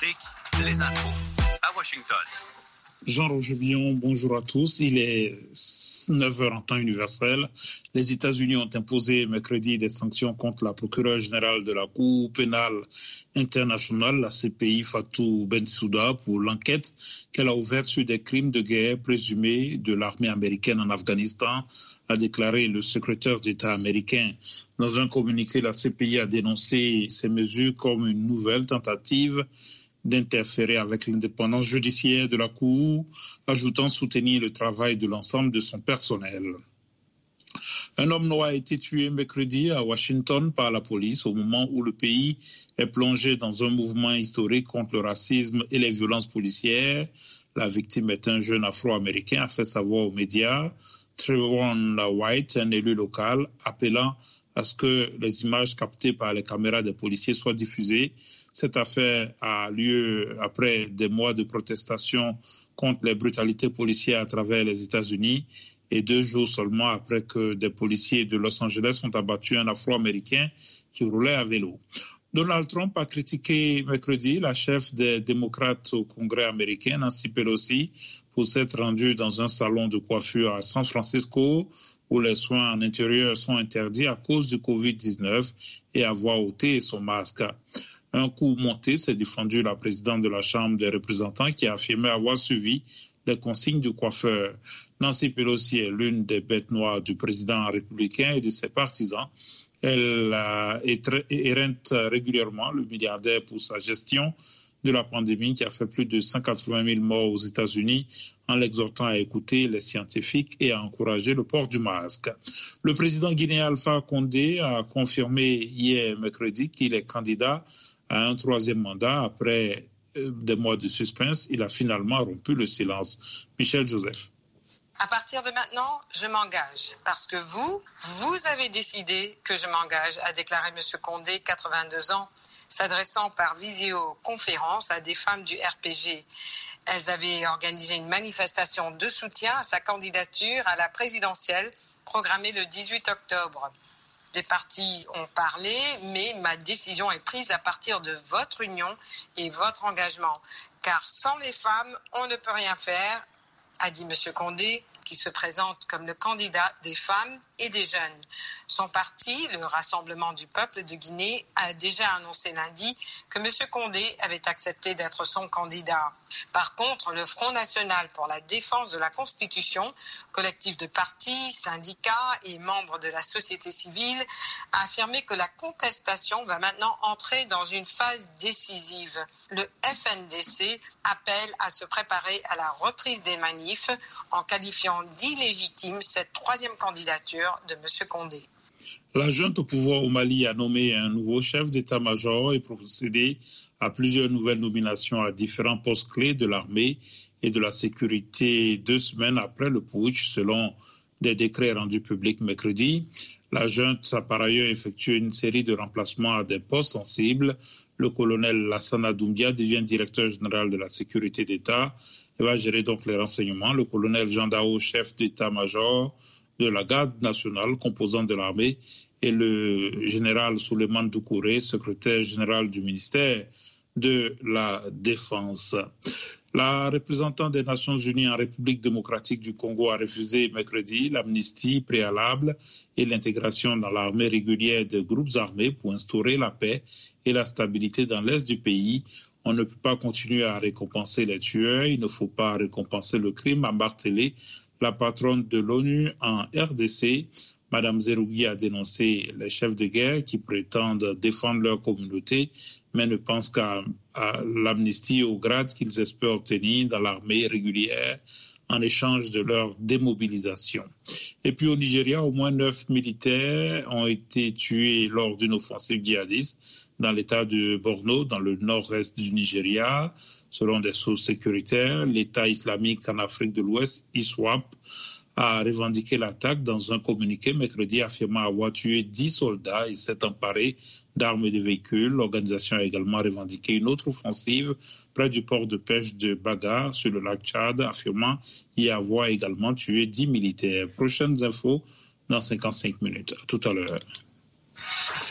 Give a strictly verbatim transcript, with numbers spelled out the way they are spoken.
Afrique, les infos à Washington. Jean-Roger Billon, bonjour à tous. Il est neuf heures en temps universel. Les États-Unis ont imposé mercredi des sanctions contre la procureure générale de la Cour pénale internationale, la C P I, Fatou Bensouda, pour l'enquête qu'elle a ouverte sur des crimes de guerre présumés de l'armée américaine en Afghanistan, a déclaré le secrétaire d'État américain. Dans un communiqué, la C P I a dénoncé ces mesures comme une nouvelle tentative d'interférer avec l'indépendance judiciaire de la Cour, ajoutant soutenir le travail de l'ensemble de son personnel. Un homme noir a été tué mercredi à Washington par la police au moment où le pays est plongé dans un mouvement historique contre le racisme et les violences policières. La victime est un jeune afro-américain, a fait savoir aux médias. Trayvon White, un élu local, appelant à ce que les images captées par les caméras des policiers soient diffusées. Cette affaire a lieu après des mois de protestation contre les brutalités policières à travers les États-Unis et deux jours seulement après que des policiers de Los Angeles ont abattu un Afro-Américain qui roulait à vélo. Donald Trump a critiqué mercredi la chef des démocrates au Congrès américain, Nancy Pelosi, pour s'être rendue dans un salon de coiffure à San Francisco où les soins en intérieur sont interdits à cause du covid dix-neuf et avoir ôté son masque. Un coup monté, s'est défendu la présidente de la Chambre des représentants qui a affirmé avoir suivi les consignes du coiffeur. Nancy Pelosi est l'une des bêtes noires du président républicain et de ses partisans. Elle euh, éreinte régulièrement le milliardaire pour sa gestion de la pandémie qui a fait plus de cent quatre-vingt mille morts aux États-Unis en l'exhortant à écouter les scientifiques et à encourager le port du masque. Le président guinéen Alpha Condé a confirmé hier mercredi qu'il est candidat à un troisième mandat après euh, des mois de suspense. Il a finalement rompu le silence. Michel Joseph. À partir de maintenant, je m'engage parce que vous, vous avez décidé que je m'engage, a déclaré M. Condé, quatre-vingt-deux ans, s'adressant par visioconférence à des femmes du R P G. Elles avaient organisé une manifestation de soutien à sa candidature à la présidentielle programmée le dix-huit octobre. Des partis ont parlé, mais ma décision est prise à partir de votre union et votre engagement. Car sans les femmes, on ne peut rien faire, a dit M. Condé, qui se présente comme le candidat des femmes et des jeunes. Son parti, le Rassemblement du peuple de Guinée, a déjà annoncé lundi que M. Condé avait accepté d'être son candidat. Par contre, le Front national pour la défense de la Constitution, collectif de partis, syndicats et membres de la société civile, a affirmé que la contestation va maintenant entrer dans une phase décisive. Le F N D C appelle à se préparer à la reprise des manifs en qualifiant d'illégitime cette troisième candidature de M. Condé. La junte au pouvoir au Mali a nommé un nouveau chef d'état-major et procédé à plusieurs nouvelles nominations à différents postes clés de l'armée et de la sécurité deux semaines après le putsch, selon des décrets rendus publics mercredi. La junte a par ailleurs effectué une série de remplacements à des postes sensibles. Le colonel Lassana Doumbia devient directeur général de la sécurité d'État et va gérer donc les renseignements. Le colonel Jean Dao, chef d'état-major de la garde nationale, composante de l'armée, et le général Souleymane Doucouré, secrétaire général du ministère de la Défense. La représentante des Nations Unies en République démocratique du Congo a refusé mercredi l'amnistie préalable et l'intégration dans l'armée régulière des groupes armés pour instaurer la paix et la stabilité dans l'est du pays. On ne peut pas continuer à récompenser les tueurs, il ne faut pas récompenser le crime, a martelé la patronne de l'ONU en R D C. Madame Zerougui a dénoncé les chefs de guerre qui prétendent défendre leur communauté, mais ne pensent qu'à l'amnistie au grade qu'ils espèrent obtenir dans l'armée régulière en échange de leur démobilisation. Et puis au Nigeria, au moins neuf militaires ont été tués lors d'une offensive djihadiste dans l'état de Borno, dans le nord-est du Nigeria. Selon des sources sécuritaires, l'État islamique en Afrique de l'Ouest, I S W A P, a revendiqué l'attaque dans un communiqué mercredi affirmant avoir tué dix soldats et s'est emparé d'armes et de véhicules. L'organisation a également revendiqué une autre offensive près du port de pêche de Baga sur le lac Tchad, affirmant y avoir également tué dix militaires. Prochaines infos dans cinquante-cinq minutes. À tout à l'heure.